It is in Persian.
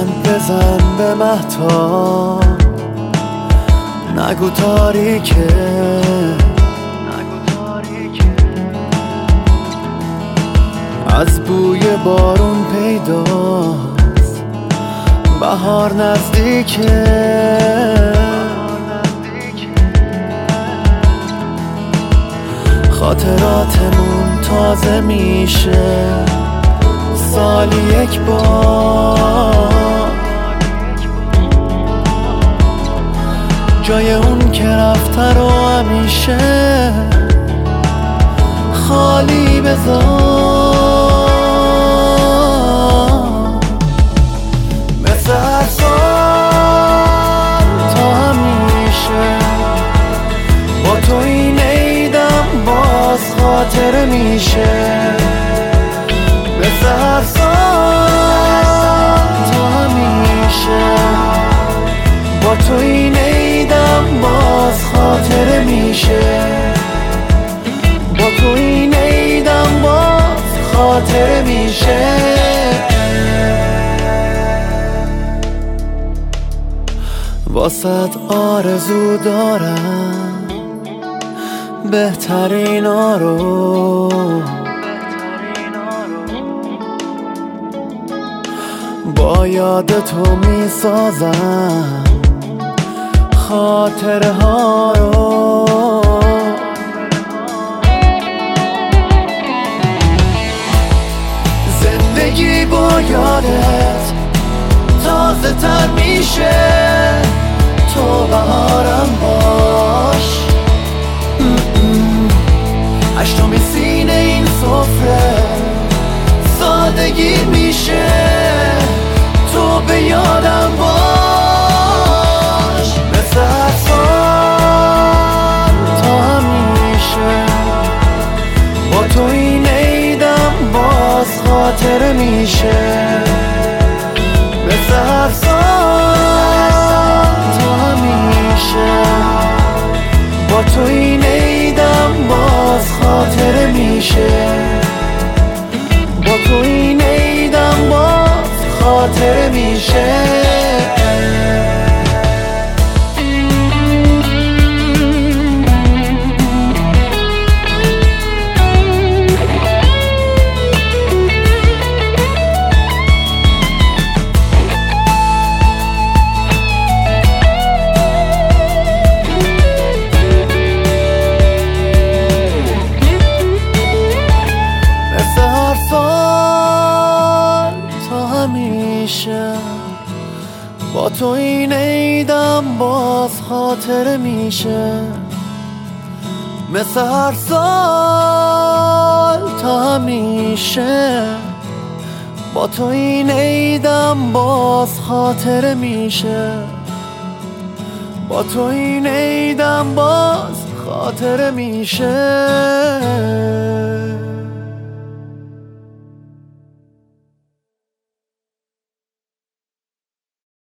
چند بزن به مهتاب، نگو تاریکه از بوی بارون پیداست بهار نزدیکه. خاطراتمون تازه میشه سالی یک بار، جای اون که رفته رو همیشه خالی بذار. مثل هر سال تا همیشه با تو این عیدم باز خاطره میشه. مثل هر سال تا همیشه با تو این عیدم باز خاطره میشه. با تو این عیدم باز خاطره میشه. واسط آرزو دارم بهترینا رو، با یاد تو میسازم خاطره ها رو. زندگی با یادت تازه تر میشه، تو بهارم باش. اشتم سینه این سفره سادگی میشه، تو به یادم باش. مثل هر سال تا همیشه با تو این عیدم باز خاطره میشه. مثل هر سال تا همیشه با تو این عیدم باز خاطره میشه. با تو این عیدم باز خاطره میشه. با تو این عیدم باز خاطره میشه. مثل هر سال تا همیشه با تو این عیدم باز خاطره میشه. با تو این عیدم باز خاطره میشه.